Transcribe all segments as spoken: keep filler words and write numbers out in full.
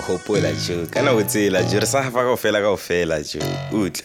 hopola jo kana o tsela jo re sa hafa ka ofela ka ofela jo utla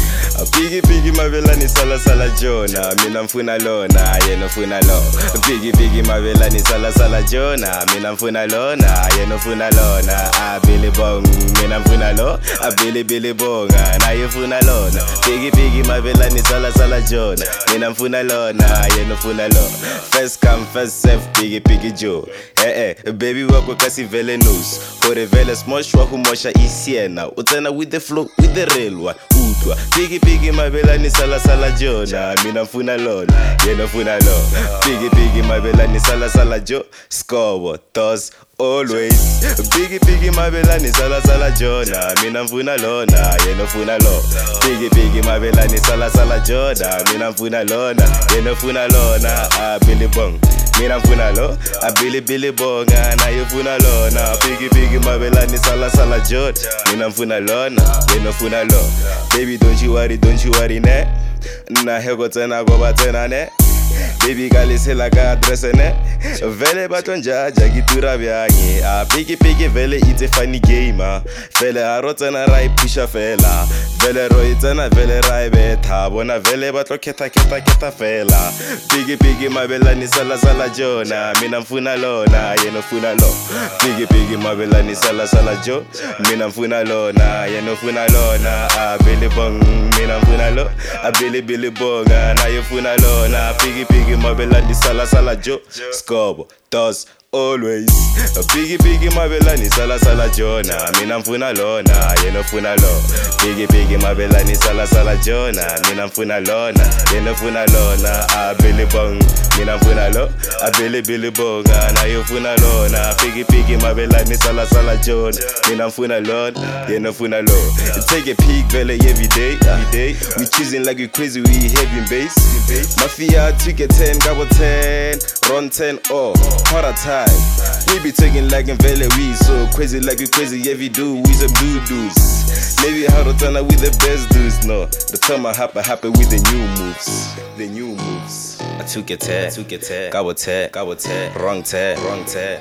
Piggy piggy mabelani sala sala jona mina mfuna lona yena mfuna lo Piggy piggy mabelani sala sala jona mina mfuna lona yena mfuna lona a Billy Bong mina mfuna lo a Billy Billy Bonga na yefuna lona Piggy piggy mabelani sala sala jona mina mfuna lona yena mfuna lo First come first serve Piggy piggy Joe eh eh baby wako kasi vele news hore vele smosh wa humosha isiena utsena with the flow with the real one utwa Piggy piggy mabelani sala sala jona mina mfuna lona yena mfuna lo Piggy piggy mabelani sala sala jo score toss always Piggy piggy mabelani sala sala jona mina mfuna lona yena mfuna lo Piggy piggy mabelani sala sala jona mina mfuna lona yena mfuna lona a Billy Bong mina mfuna lo a Billy Billy Bonga na yefuna lona Piggy piggy mabelani sala sala jona mina mfuna lona yena mfuna lo baby don't you worry don't you worry ne na hego tsena go ba tsena ne baby kalisela ka address ne vele batonja jagitura byangi a Piggy piggy vele it's a funny game vele a rotsena rai pusha fela vele ro itsena vele rai betha bona vele batlo khetha khetha khetha fela Piggy piggy mabelani sala sala jona mina mfuna lona yena mfuna lo Piggy piggy mabelani sala sala jo mina mfuna lona yena mfuna lona a Billy Bong mina mfuna lo a Billy Billy Bonga na yefuna lona Piggy piggy mabelani sala sala jo scobo toss always Piggy piggy mabelani sala sala jona mina mfuna lona yena mfuna lo Piggy piggy mabelani sala sala jona mina mfuna lona yena mfuna lona a Billy Bong mina mfuna lo a Billy Billy Bonga na yefuna lona Piggy piggy mabelani sala sala jona mina mfuna lona yena mfuna lo take a peek vele every day every day we choosing like we crazy we heavy bass mafia ticket ten gabo ten run ten oh hard time we be taking like in vele we so crazy like we crazy every do we some do do's maybe how to turn out with the best dudes no the time I happen happen with the new moves the new moves I took it ten took it ten gabo ten gabo ten wrong ten wrong ten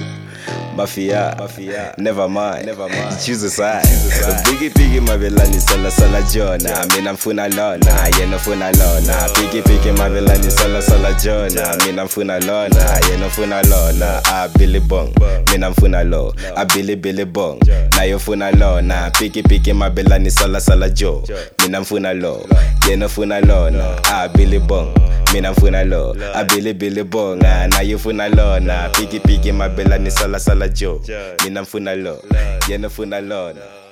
Mafia, Mafia, never mind, never mind. Choose a side. Piggy piggy mabelani sala sala jona mina mfuna lona yena mfuna lona Piggy piggy mabelani sala sala jona mina mfuna lona yena mfuna lona a Billy Bong mina mfuna lo a Billy Billy Bong na yofuna lona Piggy piggy mabelani sala sala jo mina mfuna lo yena mfuna lona a Billy Bong mina mfuna lo a Billy Billy Bonga na yofuna lona Piggy piggy mabelani sala sala jo mina mfuna lo yena mfuna lona